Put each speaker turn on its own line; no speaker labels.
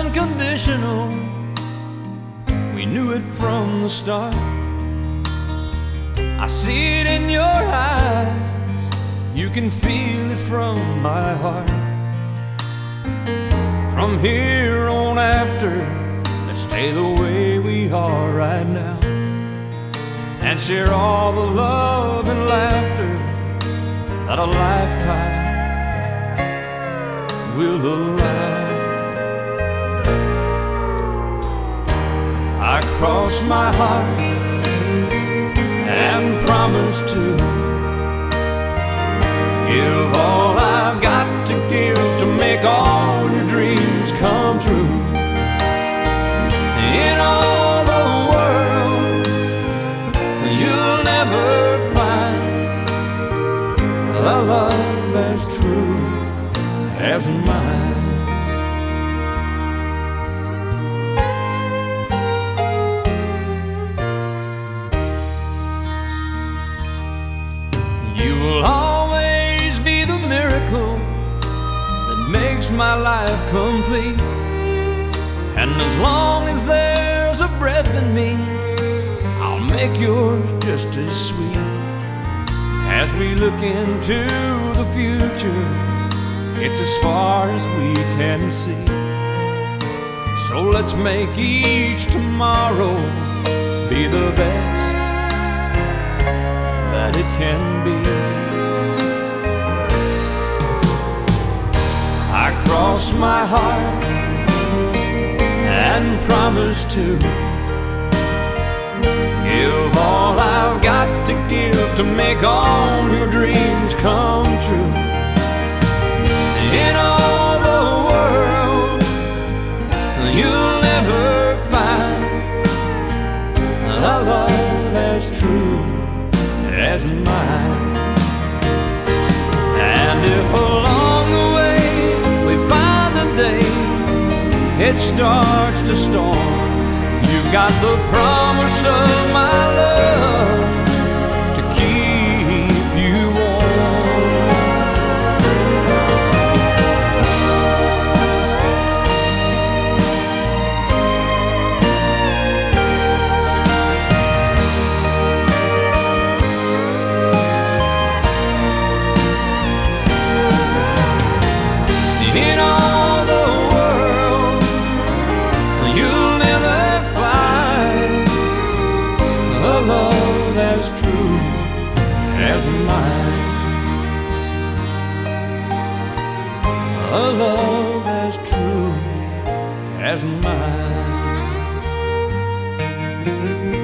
unconditional. We knew it from the start. I see it in your eyes, you can feel it from my heart. From here on after, let's stay the way we are right now, and share all the love and laughter that a lifetime will allow. I cross my heart and promise to give all I've got to give to make all your dreams come true. In all the world, you'll never find a love as true as mine. You will always be the miracle that makes my life complete. And as long as there's a breath in me, I'll make yours just as sweet. As we look into the future, it's as far as we can see. So let's make each tomorrow be the best that it can be. I cross my heart and promise to give all I've got to give to make all your dreams come true. In all the world, you'll never find a love as true as mine. And if along the way we find a day it starts to storm, you've got the promise of my love to keep you warm. In all the world, you'll never find a love as true as mine. A love as true as mine.